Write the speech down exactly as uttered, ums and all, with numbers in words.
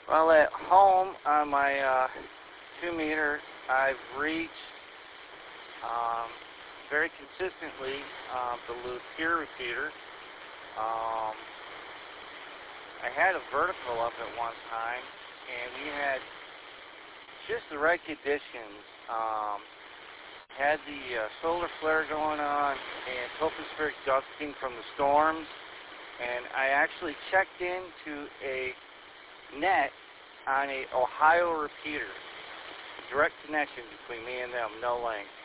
Well, at home on my uh, two meter, I've reached um, very consistently uh, the Luthier repeater. Um, I had a vertical up at one time, and we had just the right conditions. Um, had the uh, solar flare going on and tropospheric ducting from the storms, and I actually checked into a net on a Ohio repeater. Direct connection between me and them, no length.